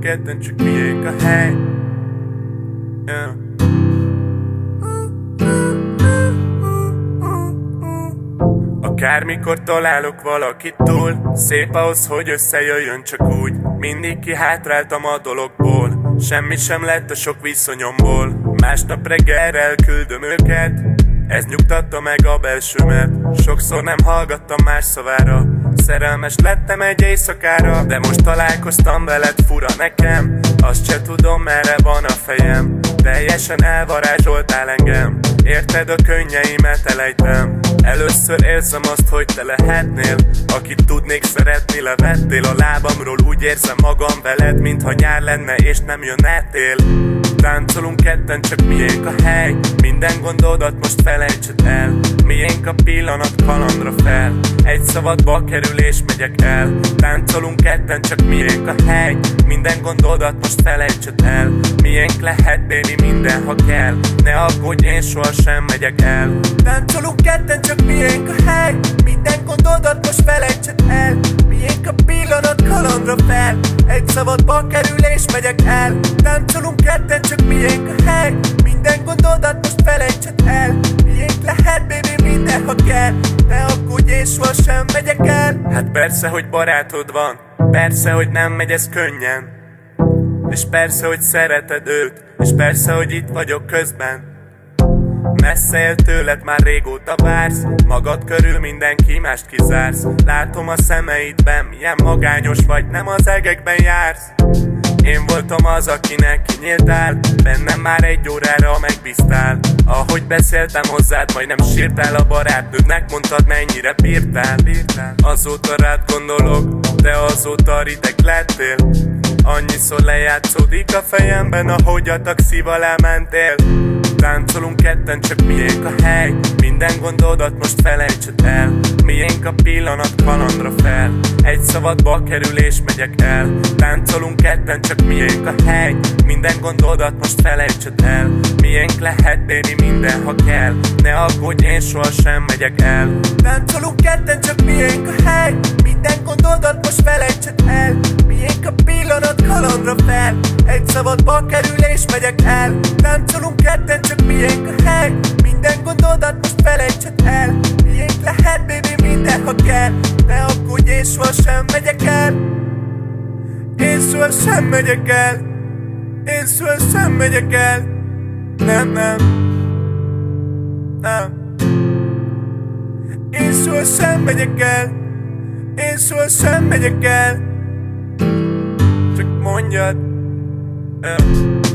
ketten, csak miénk a hely. Akármikor találok valakit túl szép ahhoz, hogy összejöjjön csak úgy. Mindig kihátráltam a dologból, semmi sem lett a sok viszonyomból. Másnap reggel elküldöm őket, ez nyugtatta meg a belsőmet. Sokszor nem hallgattam más szavára, szerelmes lettem egy éjszakára. De most találkoztam veled, fura nekem, azt se tudom merre van a fejem. Teljesen elvarázsoltál engem, érted, a könnyeimet elejtem. Először érzem azt, hogy te lehetnél, akit tudnék szeretni, levettél a lábamról. Úgy érzem magam veled, mintha nyár lenne és nem jönne tél. Táncolunk ketten, csak miénk a hely, minden gondodat most felejtsed el. Miénk a pillanat, kalandra fel, egy szabadba kerül és megyek el. Táncolunk ketten, csak miénk a hely, minden gondodat most felejtsed el. Miénk lehet, baby, minden, ha kell, ne aggódj, én sohasem megyek el. Táncolunk ketten, csak miénk a hely, minden gondodat most felejtsed el. Miénk a pillanat, kalandra fel, egy szabadba kerül és megyek el. Táncolunk ketten, csak miénk a hely, minden gondodat most felejtsed el. Miénk lehet, baby, minden, ha kell, ne aggódj, én sohasem megyek el. Hát persze, hogy barátod van, persze, hogy nem megy ez könnyen, és persze, hogy szereted őt, és persze, hogy itt vagyok közben. Messze él tőled, már régóta vársz, magad körül mindenki mást kizársz. Látom a szemeidben, milyen magányos vagy, nem az egekben jársz. Én voltam az, akinek kinyíltál, bennem már egy órára megbíztál. Ahogy beszéltem hozzád, majdnem sírtál, a barátnődnek mondtad, mennyire bírtál. Azóta rád gondolok, de azóta rideg lettél. Annyiszor lejátszódik a fejemben, ahogy a taxival elmentél. Táncolunk ketten, csak miénk a hely, minden gondodat most felejtsed el. Miénk a pillanat, kalandra fel, egy szabadba kerül és megyek el. Táncolunk ketten, csak miénk a hely, minden gondodat most felejtsed el. Miénk lehet, baby, minden, ha kell, ne aggódj, én sohasem megyek el. Táncolunk ketten, csak miénk a hely, minden gondodat most felejtsed el. Miénk a pillanat, kalandra fel, egy szabadba kerül és megyek el. Táncolunk ketten, csak miénk a hely, minden gondodat most felejtsed el. Miénk lehet, baby, minden, ha kell, ne aggódj, én sohasem megyek el. Én sohasem megyek el, én sohasem megyek el. Nem, nem, nem. Én sohasem megyek el, én sohasem megyek el. Csak mondjad,